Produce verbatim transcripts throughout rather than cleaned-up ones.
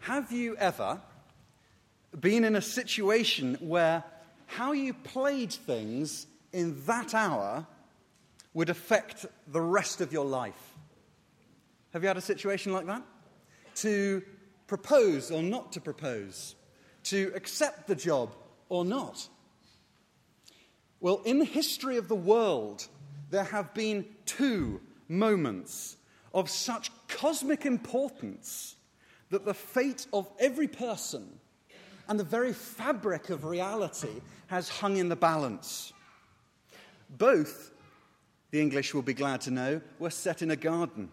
Have you ever been in a situation where how you played things in that hour would affect the rest of your life? Have you had a situation like that? To propose or not to propose? To accept the job or not? Well, in the history of the world, there have been two moments of such cosmic importance that the fate of every person and the very fabric of reality has hung in the balance. Both, the English will be glad to know, were set in a garden.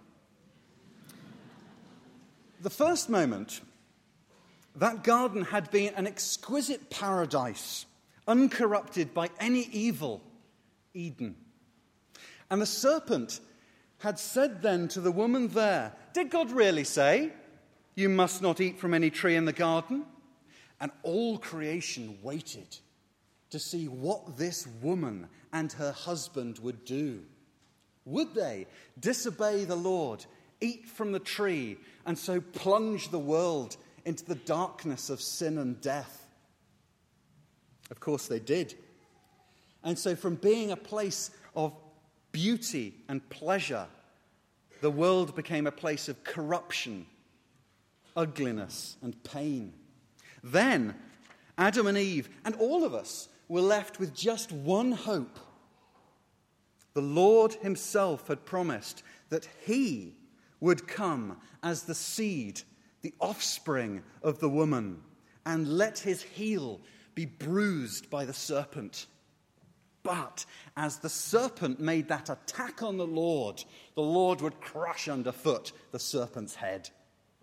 The first moment, that garden had been an exquisite paradise, uncorrupted by any evil, Eden. And the serpent had said then to the woman there, "Did God really say, 'You must not eat from any tree in the garden'?" And all creation waited to see what this woman and her husband would do. Would they disobey the Lord, eat from the tree, and so plunge the world into the darkness of sin and death? Of course they did. And so from being a place of beauty and pleasure, the world became a place of corruption, ugliness, and pain. Then Adam and Eve and all of us were left with just one hope. The Lord himself had promised that he would come as the seed, the offspring of the woman, and let his heel be bruised by the serpent. But as the serpent made that attack on the Lord, the Lord would crush underfoot the serpent's head.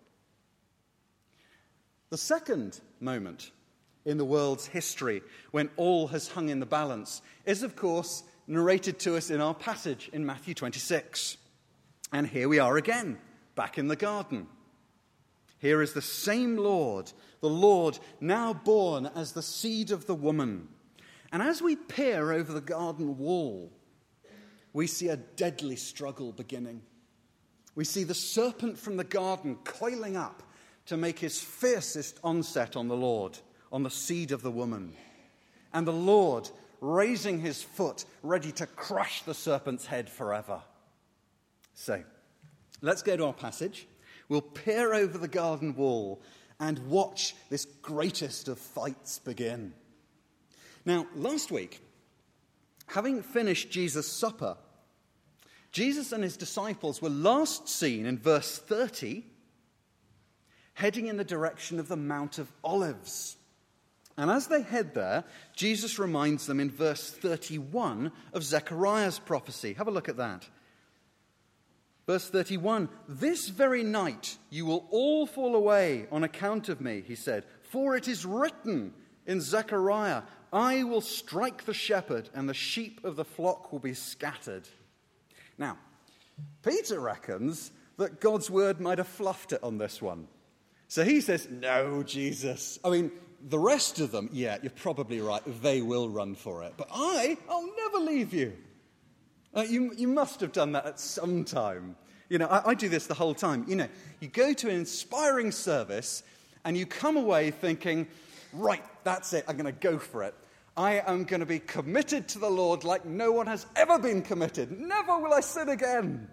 The second moment in the world's history when all has hung in the balance is, of course, narrated to us in our passage in Matthew twenty-six. And here we are again, back in the garden. Here is the same Lord, the Lord now born as the seed of the woman. And as we peer over the garden wall, we see a deadly struggle beginning. We see the serpent from the garden coiling up to make his fiercest onset on the Lord, on the seed of the woman. And the Lord raising his foot, ready to crush the serpent's head forever. So, let's go to our passage. We'll peer over the garden wall and watch this greatest of fights begin. Now, last week, having finished Jesus' supper, Jesus and his disciples were last seen in verse thirty, heading in the direction of the Mount of Olives. And as they head there, Jesus reminds them in verse thirty-one of Zechariah's prophecy. Have a look at that. Verse thirty-one, "This very night you will all fall away on account of me," he said, "for it is written in Zechariah, 'I will strike the shepherd, and the sheep of the flock will be scattered.'" Now, Peter reckons that God's word might have fluffed it on this one. So he says, "No, Jesus. I mean, the rest of them, yeah, you're probably right. They will run for it. But I, I'll never leave you." Uh, you, you must have done that at some time. You know, I, I do this the whole time. You know, you go to an inspiring service and you come away thinking, right, that's it. I'm going to go for it. I am going to be committed to the Lord like no one has ever been committed. Never will I sin again.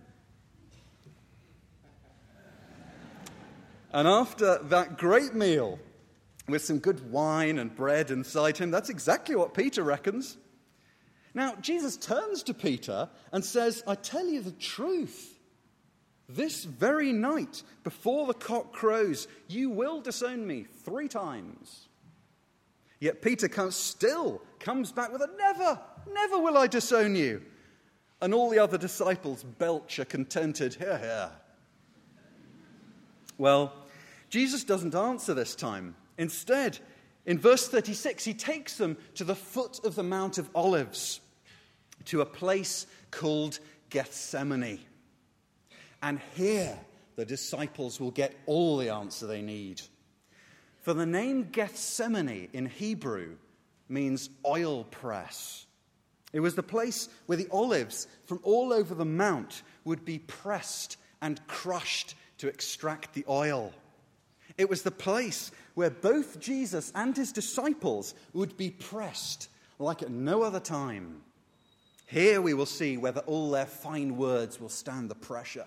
And after that great meal, with some good wine and bread inside him, that's exactly what Peter reckons. Now, Jesus turns to Peter and says, "I tell you the truth. This very night, before the cock crows, you will disown me three times." Yet Peter comes, still comes back with a "Never, never will I disown you." And all the other disciples belch a contented "Hear, hear." Well, Jesus doesn't answer this time. Instead, in verse thirty-six, he takes them to the foot of the Mount of Olives, to a place called Gethsemane. And here, the disciples will get all the answer they need. For the name Gethsemane in Hebrew means oil press. It was the place where the olives from all over the mount would be pressed and crushed to extract the oil. It was the place where both Jesus and his disciples would be pressed like at no other time. Here we will see whether all their fine words will stand the pressure.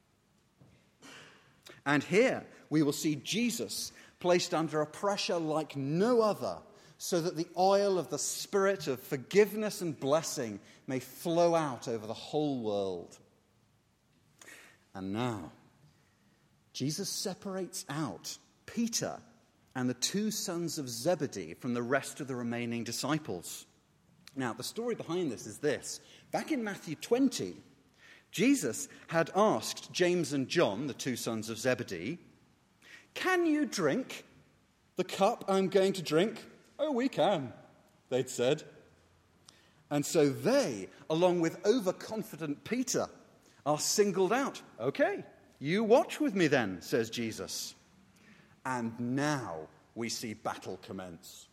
And here we will see Jesus placed under a pressure like no other, so that the oil of the Spirit of forgiveness and blessing may flow out over the whole world. And now, Jesus separates out Peter and the two sons of Zebedee from the rest of the remaining disciples. Now, the story behind this is this. Back in Matthew twenty, Jesus had asked James and John, the two sons of Zebedee, "Can you drink the cup I'm going to drink?" "Oh, we can," they'd said. And so they, along with overconfident Peter, are singled out. "Okay, you watch with me then," says Jesus. And now we see battle commence.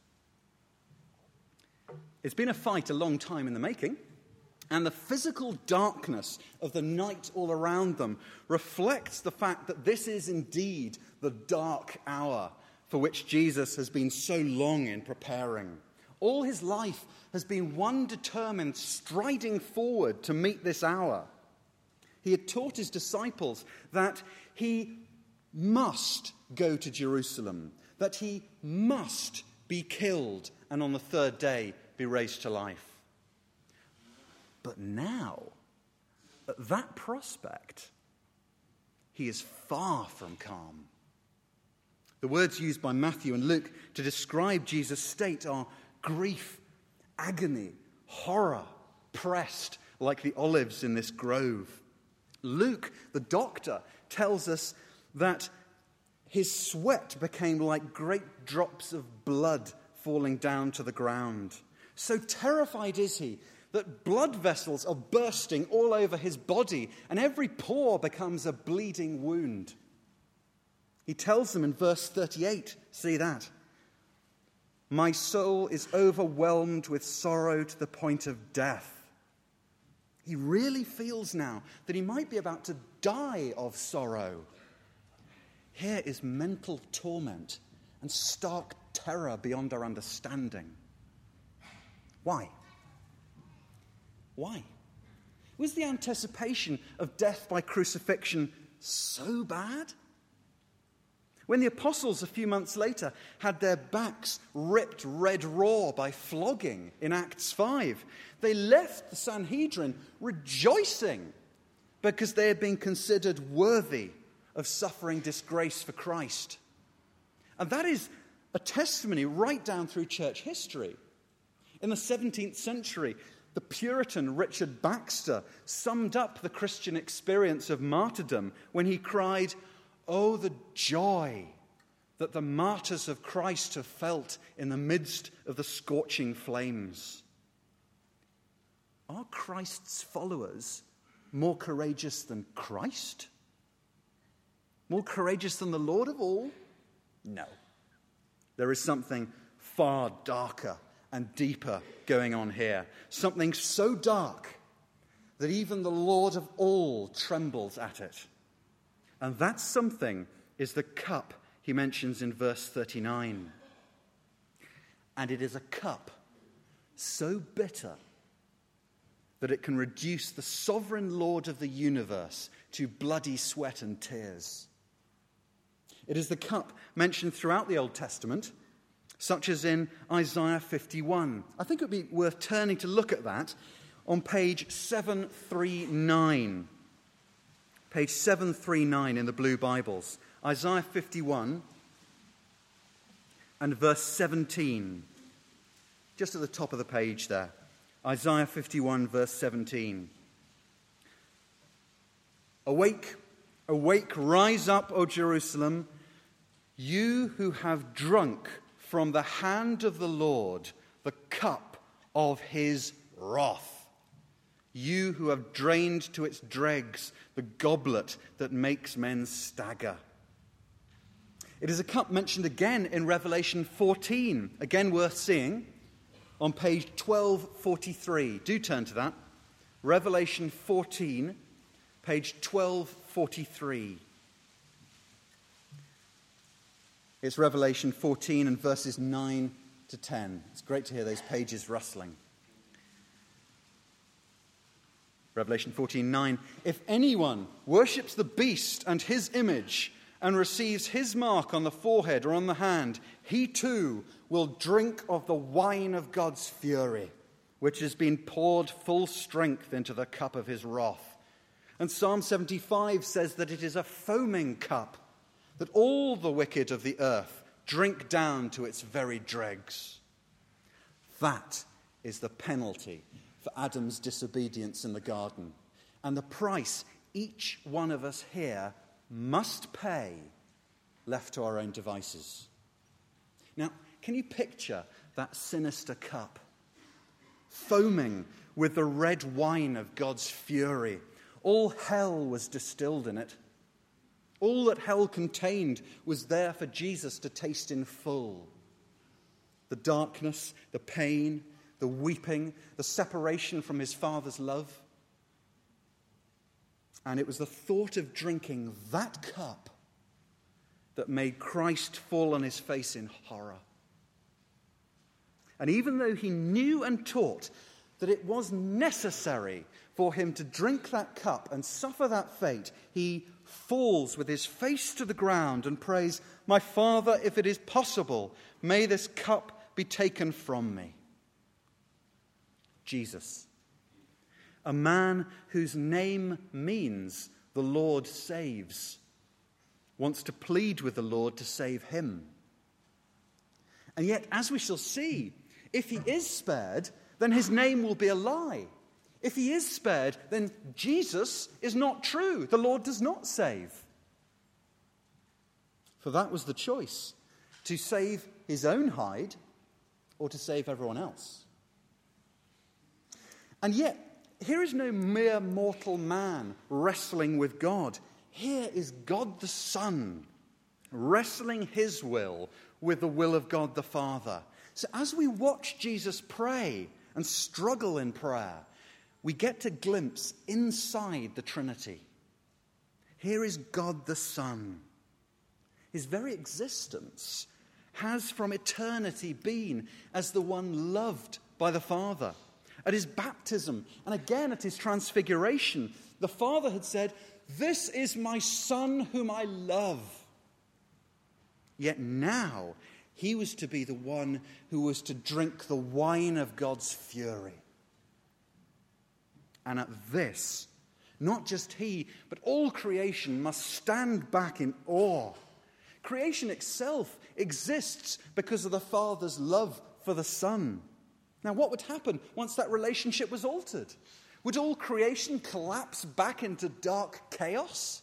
It's been a fight a long time in the making, and the physical darkness of the night all around them reflects the fact that this is indeed the dark hour for which Jesus has been so long in preparing. All his life has been one determined striding forward to meet this hour. He had taught his disciples that he must go to Jerusalem, that he must be killed and on the third day be raised to life. But now, at that prospect, he is far from calm. The words used by Matthew and Luke to describe Jesus' state are grief, agony, horror, pressed like the olives in this grove. Luke, the doctor, tells us that his sweat became like great drops of blood falling down to the ground. So terrified is he that blood vessels are bursting all over his body, and every pore becomes a bleeding wound. He tells them in verse thirty-eight, see that? "My soul is overwhelmed with sorrow to the point of death." He really feels now that he might be about to die of sorrow. Here is mental torment and stark terror beyond our understanding. Why? Why? Was the anticipation of death by crucifixion so bad? When the apostles a few months later had their backs ripped red raw by flogging in Acts five, they left the Sanhedrin rejoicing because they had been considered worthy of suffering disgrace for Christ. And that is a testimony right down through church history. In the seventeenth century, the Puritan Richard Baxter summed up the Christian experience of martyrdom when he cried, "Oh, the joy that the martyrs of Christ have felt in the midst of the scorching flames." Are Christ's followers more courageous than Christ? More courageous than the Lord of all? No. There is something far darker and deeper going on here. Something so dark that even the Lord of all trembles at it. And that something is the cup he mentions in verse thirty-nine. And it is a cup so bitter that it can reduce the sovereign Lord of the universe to bloody sweat and tears. It is the cup mentioned throughout the Old Testament, such as in Isaiah fifty-one. I think it would be worth turning to look at that on page seven thirty-nine. Page seven thirty-nine in the blue Bibles. Isaiah fifty-one and verse seventeen. Just at the top of the page there. Isaiah fifty-one, verse seventeen. "Awake, awake, rise up, O Jerusalem, you who have drunk from the hand of the Lord the cup of his wrath. You who have drained to its dregs the goblet that makes men stagger." It is a cup mentioned again in Revelation fourteen, again worth seeing, on page twelve forty-three. Do turn to that. Revelation fourteen, page twelve forty-three. It's Revelation fourteen and verses nine to ten. It's great to hear those pages rustling. Revelation fourteen nine. If anyone worships the beast and his image and receives his mark on the forehead or on the hand, he too will drink of the wine of God's fury, which has been poured full strength into the cup of his wrath. And Psalm seventy-five says that it is a foaming cup, that all the wicked of the earth drink down to its very dregs. That is the penalty for Adam's disobedience in the garden, and the price each one of us here must pay, left to our own devices. Now, can you picture that sinister cup, foaming with the red wine of God's fury? All hell was distilled in it. All that hell contained was there for Jesus to taste in full. The darkness, the pain, the weeping, the separation from his Father's love. And it was the thought of drinking that cup that made Christ fall on his face in horror. And even though he knew and taught that it was necessary for him to drink that cup and suffer that fate, he falls with his face to the ground and prays, "My Father, if it is possible, may this cup be taken from me." Jesus, a man whose name means the Lord saves, wants to plead with the Lord to save him. And yet, as we shall see, if he is spared, then his name will be a lie. If he is spared, then Jesus is not true. The Lord does not save. For that was the choice, to save his own hide or to save everyone else. And yet, here is no mere mortal man wrestling with God. Here is God the Son wrestling his will with the will of God the Father. So as we watch Jesus pray and struggle in prayer, we get to glimpse inside the Trinity. Here is God the Son. His very existence has from eternity been as the one loved by the Father. At his baptism and again at his transfiguration, the Father had said, "This is my Son whom I love." Yet now he was to be the one who was to drink the wine of God's fury. And at this, not just he, but all creation must stand back in awe. Creation itself exists because of the Father's love for the Son. Now, what would happen once that relationship was altered? Would all creation collapse back into dark chaos?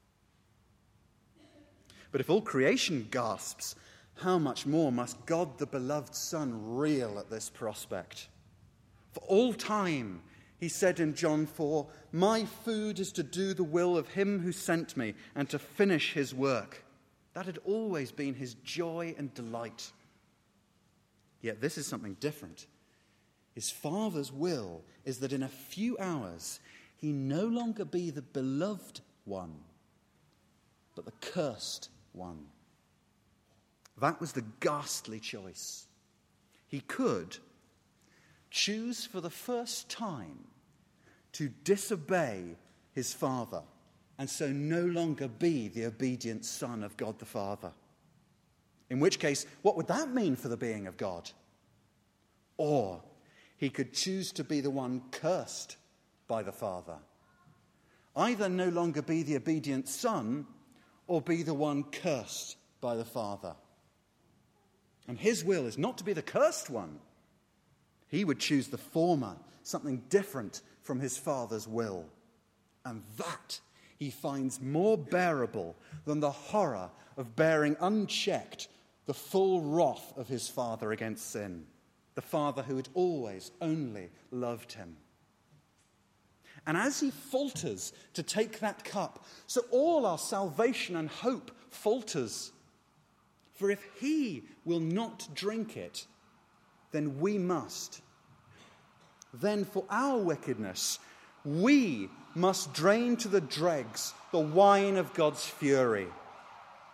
But if all creation gasps, how much more must God the beloved Son reel at this prospect? For all time, he said in John four, "My food is to do the will of him who sent me and to finish his work." That had always been his joy and delight. Yet this is something different. His Father's will is that in a few hours he no longer be the beloved one, but the cursed one. That was the ghastly choice. He could choose for the first time to disobey his Father and so no longer be the obedient Son of God the Father. In which case, what would that mean for the being of God? Or he could choose to be the one cursed by the Father. Either no longer be the obedient Son or be the one cursed by the Father. And his will is not to be the cursed one. He would choose the former, something different from his Father's will. And that he finds more bearable than the horror of bearing unchecked the full wrath of his Father against sin. The Father who had always only loved him. And as he falters to take that cup, so all our salvation and hope falters. For if he will not drink it, then we must. Then for our wickedness, we must drain to the dregs the wine of God's fury.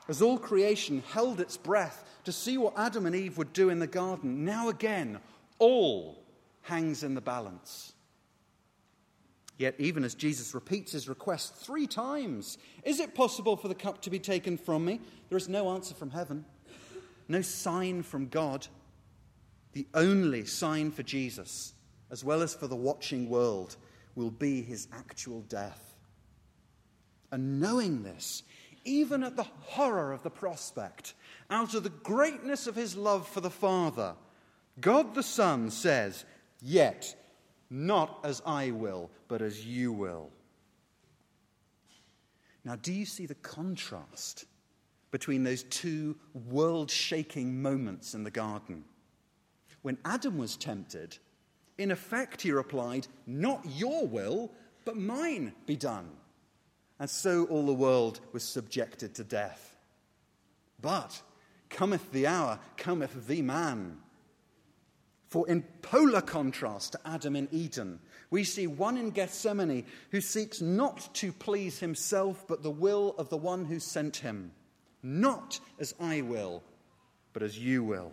As all creation held its breath to see what Adam and Eve would do in the garden, now again, all hangs in the balance. Yet even as Jesus repeats his request three times, is it possible for the cup to be taken from me? There is no answer from heaven, no sign from God. The only sign for Jesus, as well as for the watching world, will be his actual death. And knowing this, even at the horror of the prospect, out of the greatness of his love for the Father, God the Son says, "Yet, not as I will, but as you will." Now, do you see the contrast between those two world-shaking moments in the garden? When Adam was tempted, in effect he replied, "Not your will, but mine be done." And so all the world was subjected to death. But cometh the hour, cometh the man. For in polar contrast to Adam in Eden, we see one in Gethsemane who seeks not to please himself, but the will of the one who sent him. Not as I will, but as you will.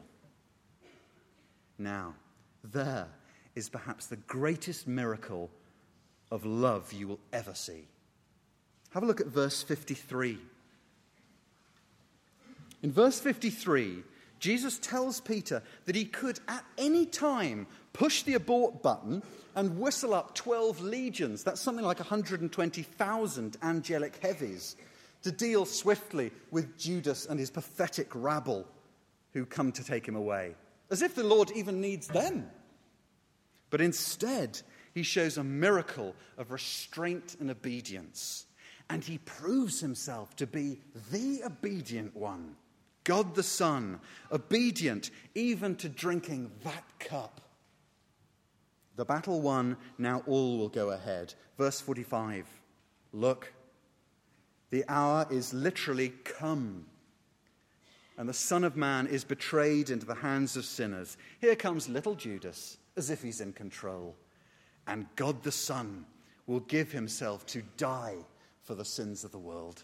Now, there is perhaps the greatest miracle of love you will ever see. Have a look at verse fifty-three. In verse fifty-three, Jesus tells Peter that he could at any time push the abort button and whistle up twelve legions, that's something like one hundred twenty thousand angelic heavies, to deal swiftly with Judas and his pathetic rabble who come to take him away, as if the Lord even needs them. But instead, he shows a miracle of restraint and obedience. And he proves himself to be the obedient one, God the Son, obedient even to drinking that cup. The battle won, now all will go ahead. Verse forty-five, look, the hour is literally come, and the Son of Man is betrayed into the hands of sinners. Here comes little Judas, as if he's in control, and God the Son will give himself to die for the sins of the world.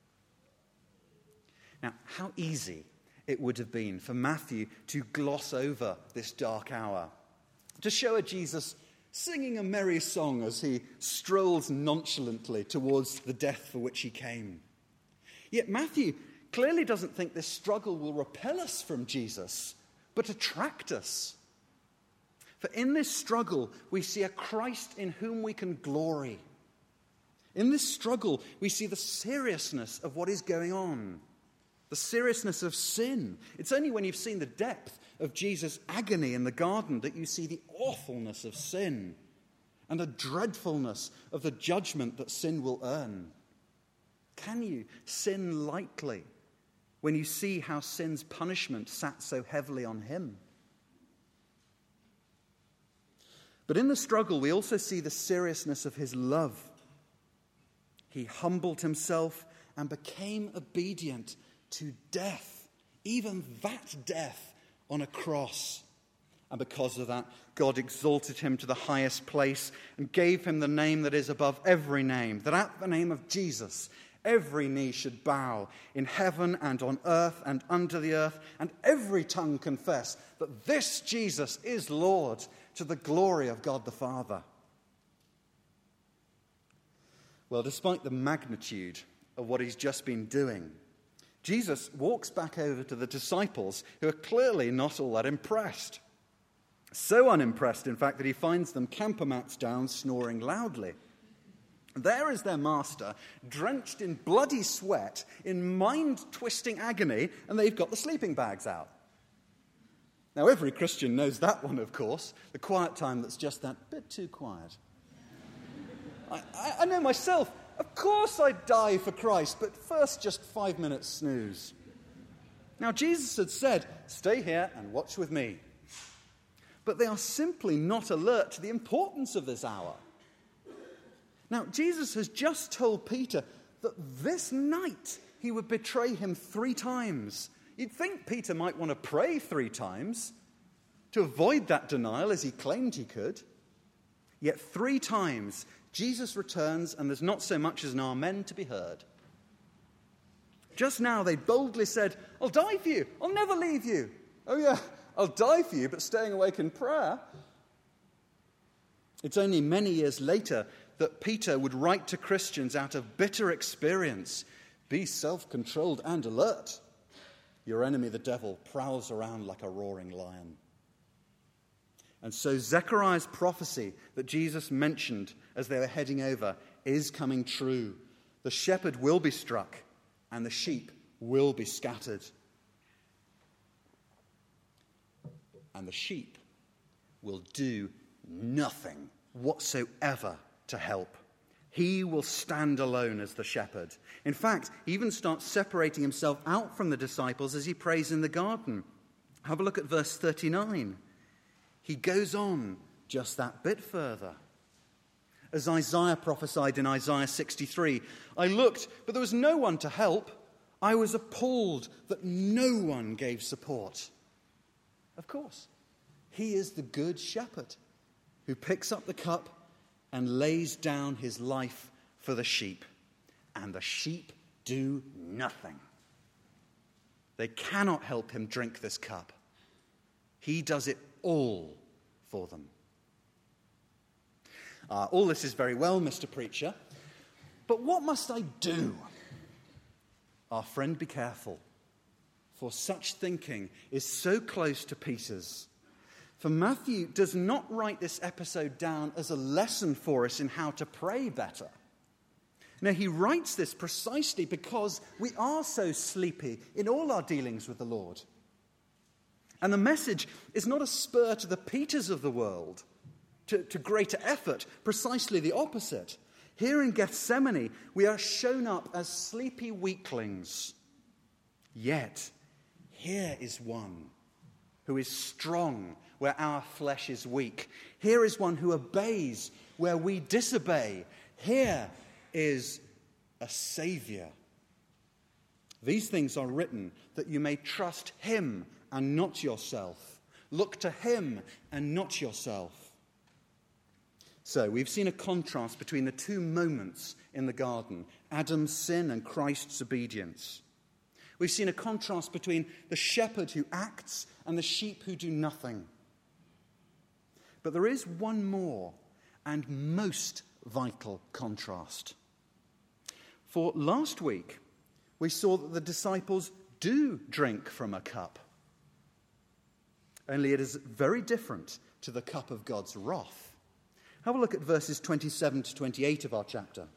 Now, how easy it would have been for Matthew to gloss over this dark hour, to show a Jesus singing a merry song as he strolls nonchalantly towards the death for which he came. Yet Matthew clearly doesn't think this struggle will repel us from Jesus, but attract us. For in this struggle, we see a Christ in whom we can glory. In this struggle, we see the seriousness of what is going on, the seriousness of sin. It's only when you've seen the depth of Jesus' agony in the garden that you see the awfulness of sin and the dreadfulness of the judgment that sin will earn. Can you sin lightly when you see how sin's punishment sat so heavily on him? But in the struggle, we also see the seriousness of his love. He humbled himself and became obedient to death, even that death on a cross. And because of that, God exalted him to the highest place and gave him the name that is above every name, that at the name of Jesus, every knee should bow in heaven and on earth and under the earth, and every tongue confess that this Jesus is Lord, to the glory of God the Father. Well, despite the magnitude of what he's just been doing, Jesus walks back over to the disciples who are clearly not all that impressed. So unimpressed, in fact, that he finds them camper mats down, snoring loudly. There is their master, drenched in bloody sweat, in mind-twisting agony, and they've got the sleeping bags out. Now, every Christian knows that one, of course, the quiet time that's just that bit too quiet. I, I, I know myself, of course I'd die for Christ, but first just five minutes snooze. Now, Jesus had said, stay here and watch with me. But they are simply not alert to the importance of this hour. Now, Jesus has just told Peter that this night he would betray him three times. You'd think Peter might want to pray three times to avoid that denial as he claimed he could. Yet three times Jesus returns and there's not so much as an amen to be heard. Just now they boldly said, I'll die for you. I'll never leave you. Oh yeah, I'll die for you, but staying awake in prayer. It's only many years later that Peter would write to Christians out of bitter experience, be self-controlled and alert. Your enemy, the devil, prowls around like a roaring lion. And so Zechariah's prophecy that Jesus mentioned as they were heading over is coming true. The shepherd will be struck and the sheep will be scattered. And the sheep will do nothing whatsoever to help. He will stand alone as the shepherd. In fact, he even starts separating himself out from the disciples as he prays in the garden. Have a look at verse thirty-nine. He goes on just that bit further. As Isaiah prophesied in Isaiah sixty-three, I looked, but there was no one to help. I was appalled that no one gave support. Of course, he is the good shepherd who picks up the cup and lays down his life for the sheep. And the sheep do nothing. They cannot help him drink this cup. He does it all for them. Uh, all this is very well, Mister Preacher, but what must I do? Our friend, be careful, for such thinking is so close to Peter's. For Matthew does not write this episode down as a lesson for us in how to pray better. No, he writes this precisely because we are so sleepy in all our dealings with the Lord. And the message is not a spur to the Peters of the world, to, to greater effort, precisely the opposite. Here in Gethsemane, we are shown up as sleepy weaklings. Yet, here is one who is strong where our flesh is weak. Here is one who obeys where we disobey. Here is a Saviour. These things are written that you may trust him and not yourself. Look to him and not yourself. So we've seen a contrast between the two moments in the garden, Adam's sin and Christ's obedience. We've seen a contrast between the shepherd who acts and the sheep who do nothing. But there is one more and most vital contrast. For last week, we saw that the disciples do drink from a cup. Only it is very different to the cup of God's wrath. Have a look at verses twenty-seven to twenty-eight of our chapter.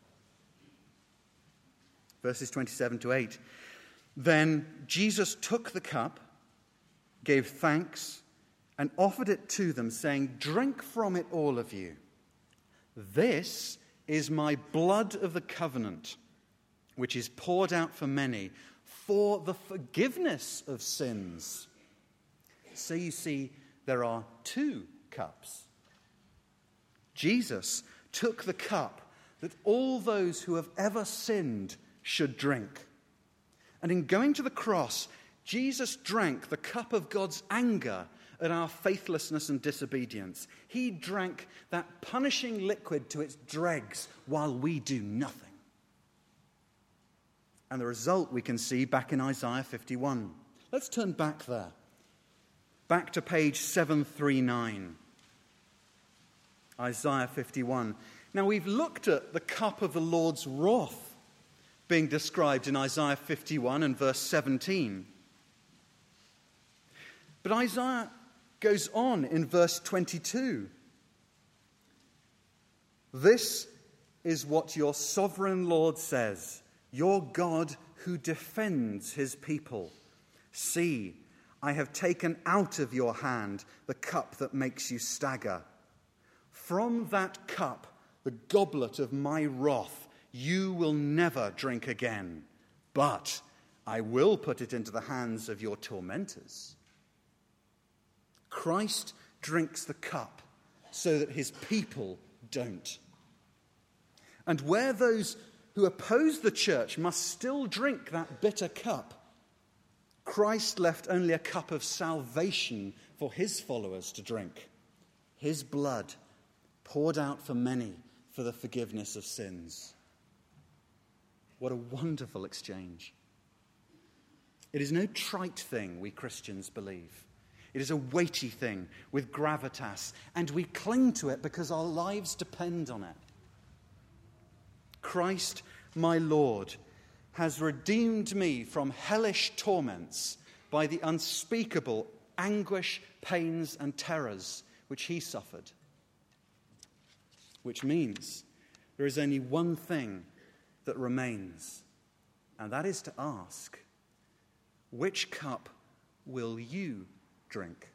Verses twenty-seven to eight. Then Jesus took the cup, gave thanks, and offered it to them, saying, "Drink from it, all of you. This is my blood of the covenant, which is poured out for many for the forgiveness of sins." So you see, there are two cups. Jesus took the cup that all those who have ever sinned should drink. And in going to the cross, Jesus drank the cup of God's anger at our faithlessness and disobedience. He drank that punishing liquid to its dregs while we do nothing. And the result we can see back in Isaiah fifty-one. Let's turn back there. Back to page seven thirty-nine. Isaiah fifty-one. Now we've looked at the cup of the Lord's wrath being described in Isaiah fifty-one and verse seventeen. But Isaiah goes on in verse twenty-two. This is what your sovereign Lord says, your God who defends his people. See, I have taken out of your hand the cup that makes you stagger. From that cup, the goblet of my wrath, you will never drink again, but I will put it into the hands of your tormentors. Christ drinks the cup so that his people don't. And where those who oppose the church must still drink that bitter cup, Christ left only a cup of salvation for his followers to drink. His blood poured out for many for the forgiveness of sins. What a wonderful exchange. It is no trite thing we Christians believe. It is a weighty thing with gravitas, and we cling to it because our lives depend on it. Christ, my Lord, has redeemed me from hellish torments by the unspeakable anguish, pains, and terrors which he suffered. Which means there is only one thing that remains, and that is to ask, which cup will you drink?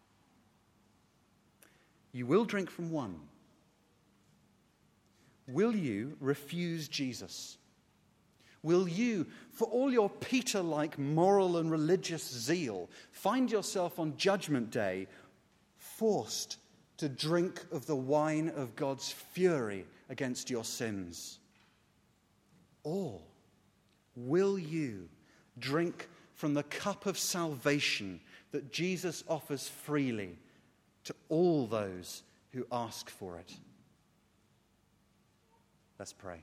You will drink from one. Will you refuse Jesus? Will you, for all your Peter-like moral and religious zeal, find yourself on Judgment Day forced to drink of the wine of God's fury against your sins? Or will you drink from the cup of salvation that Jesus offers freely to all those who ask for it? Let's pray.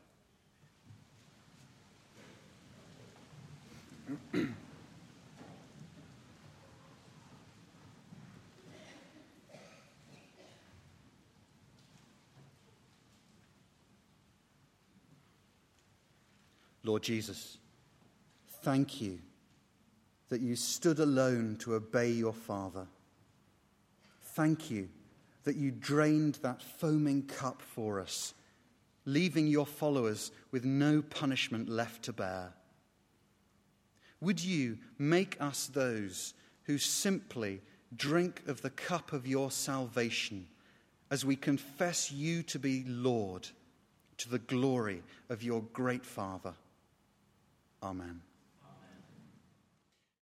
Lord Jesus, thank you that you stood alone to obey your Father. Thank you that you drained that foaming cup for us, leaving your followers with no punishment left to bear. Would you make us those who simply drink of the cup of your salvation as we confess you to be Lord, to the glory of your great Father? Amen.